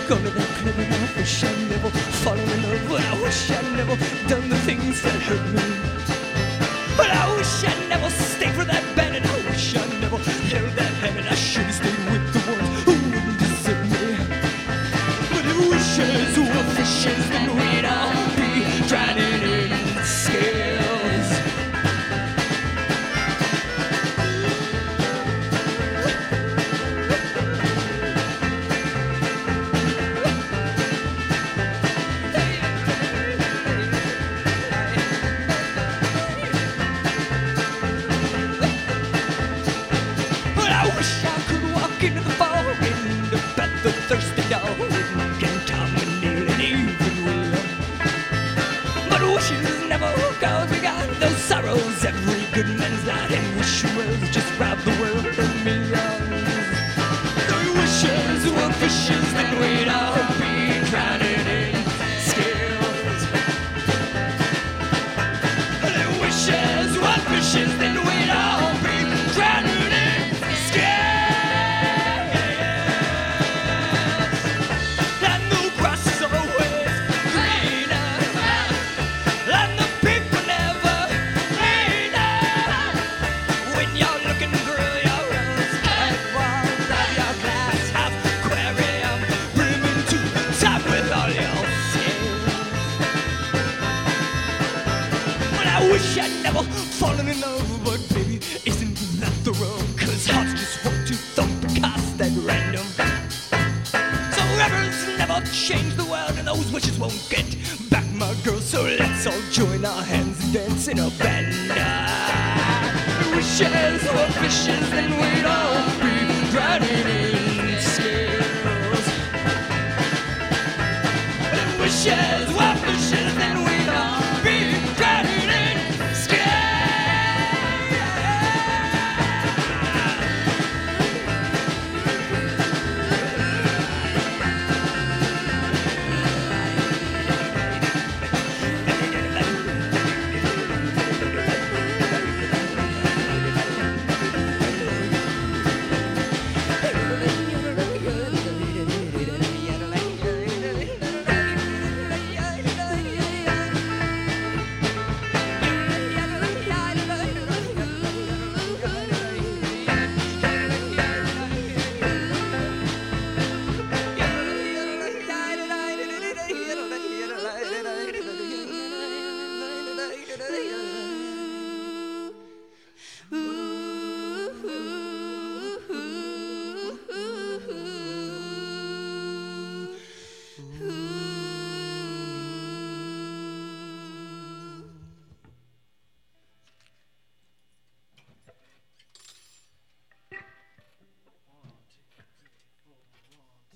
gone to that club and I wish I'd never fallen in love. But I wish I'd never done the things that hurt me. But I wish I'd never stayed for that band, and I wish I'd never held that hand, and I should have stayed with the ones who wouldn't desert me. But if wishes were fishes, then we'd all be drowning in scales. I wish I could walk into the bar and up at the thirsty dog and Tom and Neil and even Will. But wishes never go, we got those sorrows every good man's lot, and wish was just rob the world of millions. The wishes were fishes, then we'd all be drowning in scales. The wishes were fishes, then we'd all be drowning in I wish I'd never fallen in love, but baby, isn't that the road? 'Cause hearts just want to thump and cast at random. So reverence never change the world, and those wishes won't get back, my girl. So let's all join our hands and dance in a band. Wishes were fishes, then we